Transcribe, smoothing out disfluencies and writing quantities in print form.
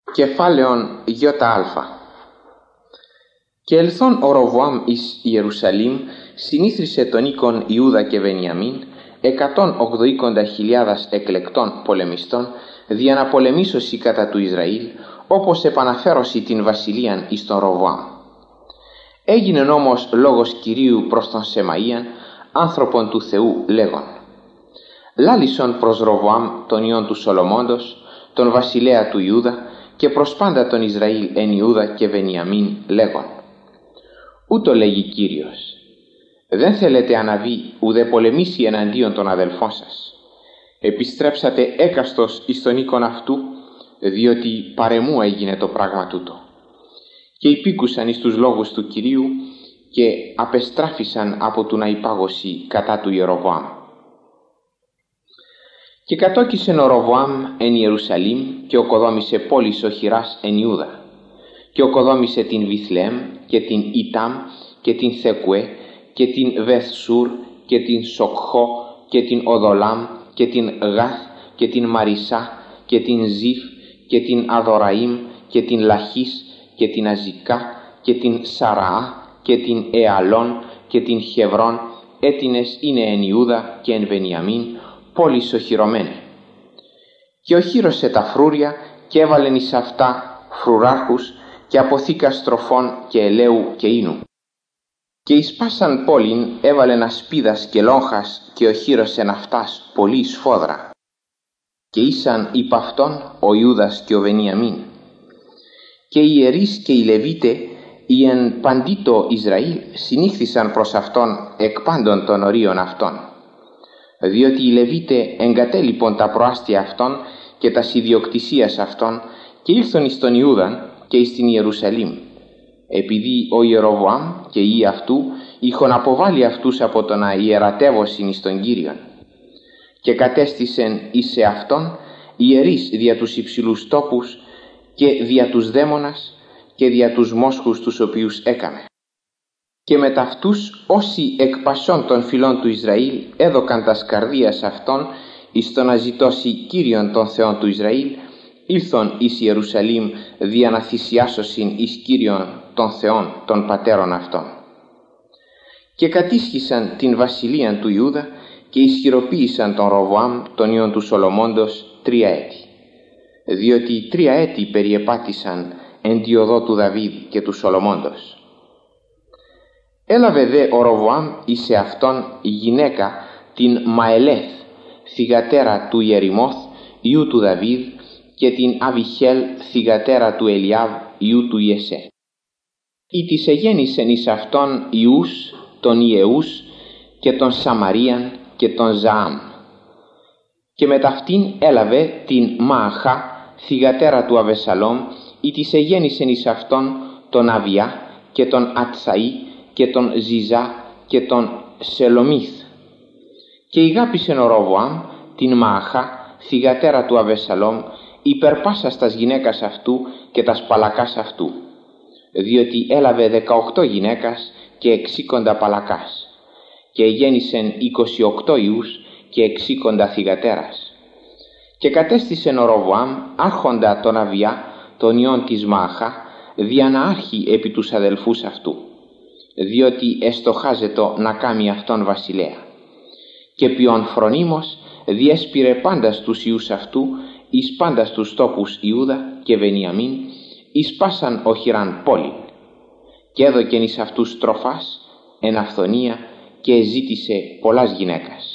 Κεφάλαιον ΙΑ. Και ελθόν ο Ροβοάμ εις Ιερουσαλήμ συνήθρισε τον οίκον Ιούδα και Βενιαμίν 180.000 εκλεκτών πολεμιστών δια να πολεμήσωσι κατά του Ισραήλ, όπως επαναφέρωσι την βασιλείαν εις τον Ροβοάμ. Έγινεν όμως λόγος Κυρίου προς τον Σεμαΐαν, άνθρωπον του Θεού, λέγον: λάλησον προς Ροβοάμ τον ιόν του Σολομώντος, τον βασιλέα του Ιούδα, και προς πάντα τον Ισραήλ εν Ιούδα και Βενιαμίν, λέγον: ούτω λέγει Κύριος, δεν θέλετε αναβεί ουδέ πολεμήσει εναντίον των αδελφών σας. Επιστρέψατε έκαστος εις τον οίκον αυτού, διότι παρεμού έγινε το πράγμα τούτο. Και υπήκουσαν εις τους λόγους του Κυρίου και απεστράφησαν από του να υπάγωση κατά του Ιεροβοάμ. Και κατόκισεν ο Ροβοάμ εν Ιερουσαλήμ και οκοδόμησε πόλεις οχυράς εν Ιούδα, και οκοδόμησε την Βιθλεέμ και την Ιτάμ και την Θεκουέ και την Βεθσούρ και την Σοκχό και την Οδολάμ και την Γάθ και την Μαρισά και την Ζήφ και την Αδοραήμ και την Λαχής και την Αζικά και την Σαραά και την Εαλών και την Χεβρών, έτινες είναι εν Ιούδα και εν Βενιαμίν, πόλεις οχυρωμένε. Και οχύρωσε τα φρούρια και έβαλεν εις αυτά φρουράρχους και αποθήκα στροφών και ελαίου και ίνου. Και εις πάσαν πόλην έβαλεν ασπίδας και λόγχας και οχύρωσεν αυτάς πολύ σφόδρα. Και ήσαν υπ' αυτόν ο Ιούδας και ο Βενιαμίν. Και οι ιερείς και οι Λεβίτε, οι εν παντήτο Ισραήλ, συνήχθησαν προς αυτόν εκ πάντων των ορίων αυτών. Διότι οι Λεβίτε εγκατέλειπον τα προάστια αυτών και τας ιδιοκτησίας αυτών και ήλθον εις τον Ιούδαν και εις την Ιερουσαλήμ, επειδή ο Ιεροβοάμ και οι αυτού είχον αποβάλει αυτούς από το να ιερατεύωσιν εις τον Κύριον. Και κατέστησεν εις σε αυτόν ιερείς δια τους υψηλούς τόπους και δια τους δαίμονας και δια τους μόσχους τους οποίους έκαμε. Και με ταυτούς όσοι εκ πασών των φυλών του Ισραήλ έδωκαν τας καρδίας αυτών εις το να ζητώσει Κύριον των Θεών του Ισραήλ, ήλθον εις Ιερουσαλήμ δια να θυσιάσωσιν εις Κύριον των Θεών των πατέρων αυτών. Και κατήσχησαν την βασιλείαν του Ιούδα και ισχυροποίησαν τον Ροβοάμ τον ιόν του Σολομώντος 3 έτη. Διότι 3 έτη περιεπάτησαν εν τη οδό του Δαβίδ και του Σολομώντος. Έλαβε δε ο Ροβοάμ εις σε αυτόν γυναίκα την Μαελέθ, θυγατέρα του Ιεριμώθ, ιού του Δαβίδ, και την Αβιχέλ, θυγατέρα του Ελιάβ, ιού του Ιεσέ. Ή της εγέννησεν εις αυτόν ιούς, τον Ιεούς και τον Σαμαρίαν και τον Ζαάμ. Και με ταυτήν έλαβε την Μααχά, θυγατέρα του Αβεσαλόμ, ή της εγέννησεν εις αυτόν τον Αβιά και τον Ατσαΐ και τον Ζιζά και τον Σελομίθ. Και ηγάπησεν ο Ροβοάμ την Μααχά, θυγατέρα του Αβεσαλόμ, υπερπάσας τας γυναίκας αυτού και τας παλακάς αυτού, διότι έλαβε 18 γυναίκας και 60 παλακάς, και γέννησεν 28 ιούς και 60 θυγατέρας. Και κατέστησεν ο Ροβοάμ άρχοντα τον Αβιά, τον ιόν της Μααχά, δια να άρχει επί τους αδελφούς αυτού, διότι εστοχάζετο να κάμει αυτόν βασιλέα. Και ποιον φρονίμως διέσπηρε πάντας τους ιούς αυτού εις πάντας τους τόπους Ιούδα και Βενιαμίν, εις πάσαν οχυράν πόλην. Και έδωκεν εις αυτούς τροφάς εν αυθονία και ζήτησε πολλάς γυναίκας.